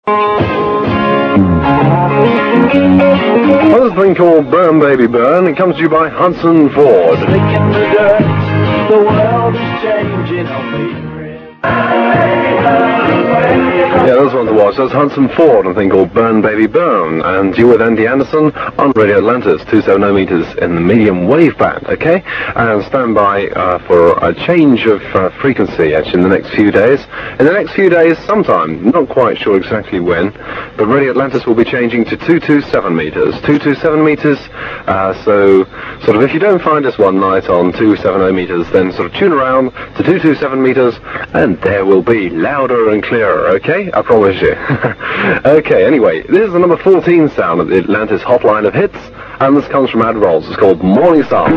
Well, this thing called Burn Baby Burn. It comes to you by Hudson Ford. The world is changing on me. Yeah, those ones to watch. That's Hudson Ford, a thing called Burn Baby Burn. And you with Andy Anderson on Radio Atlantis, 270 meters in the medium wave band, okay? And stand by for a change of frequency, actually, in the next few days. In the next few days, sometime, not quite sure exactly when, but Radio Atlantis will be changing to 227 meters. 227 meters, so sort of if you don't find us one night on 270 meters, then sort of tune around to 227 meters, and there will be louder and clearer, okay? I promise you. Okay, anyway, this is the number 14 sound of the Atlantis Hotline of Hits, and this comes from Ad Rolls. It's called Morning Sun.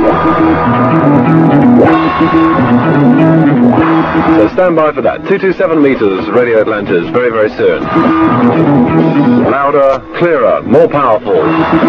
So stand by for that. 227 meters, Radio Atlantis, very, very soon. Louder, clearer, more powerful.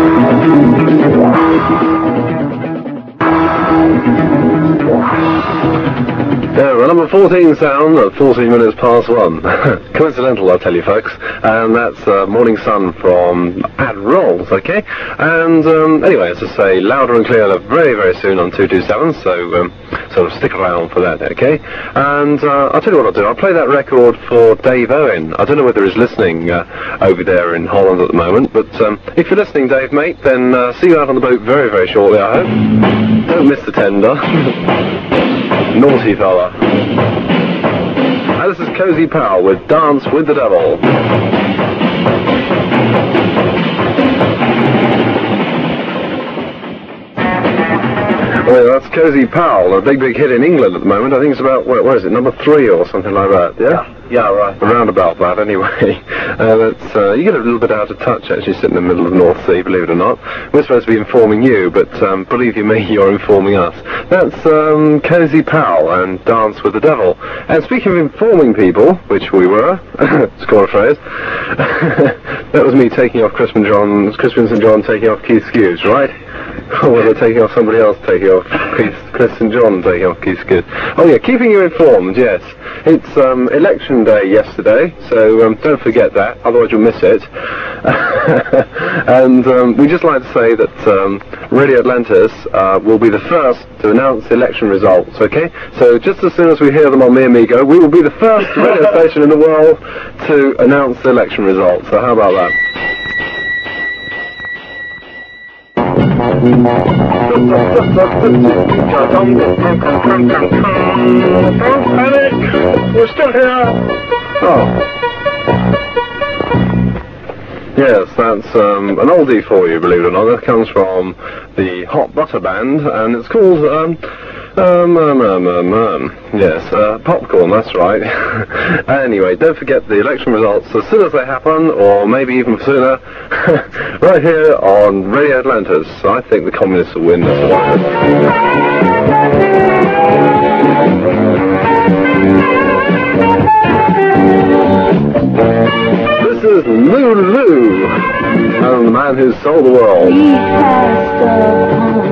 Yeah, well, number 14 sound at 14 minutes past 1. Coincidental, I'll tell you, folks. And that's Morning Sun from Ad Rolls, okay? And anyway, as I say, louder and clearer very, very soon on 227, so sort of stick around for that, okay? And I'll tell you what I'll do. I'll play that record for Dave Owen. I don't know whether he's listening over there in Holland at the moment, but if you're listening, Dave, mate, then see you out on the boat very, very shortly, I hope. Don't miss the tender. Naughty fella. And this is Cozy Powell with Dance with the Devil. Well, that's Cozy Powell, a big, big hit in England at the moment. I think it's about, where is it, number 3 or something like that, yeah? Yeah, right. Around about that, anyway. You get a little bit out of touch, actually, sitting in the middle of the North Sea, believe it or not. We're supposed to be informing you, but believe you me, you're informing us. That's Cozy Powell and Dance with the Devil. And speaking of informing people, which we were, to call a phrase, that was me taking off Crispin St. John taking off Keith Skews, right? Or was I taking off somebody else taking off Chris St. John taking off Keith Skews? Oh yeah, keeping you informed, yes. It's election day yesterday, so don't forget that, otherwise you'll miss it. And we'd just like to say that Radio Atlantis will be the first to announce the election results, okay? So just as soon as we hear them on Me Amigo, we will be the first radio station in the world to announce the election results. So how about that? Don't panic! We're still here! Oh. Yes, that's an oldie for you, believe it or not. That comes from the Hot Butter Band, and it's called, yes, Popcorn, that's right. Anyway, don't forget the election results as soon as they happen, or maybe even sooner, right here on Radio Atlantis. I think the communists will win this one. This is Lulu, and the man who sold the world. We passed upon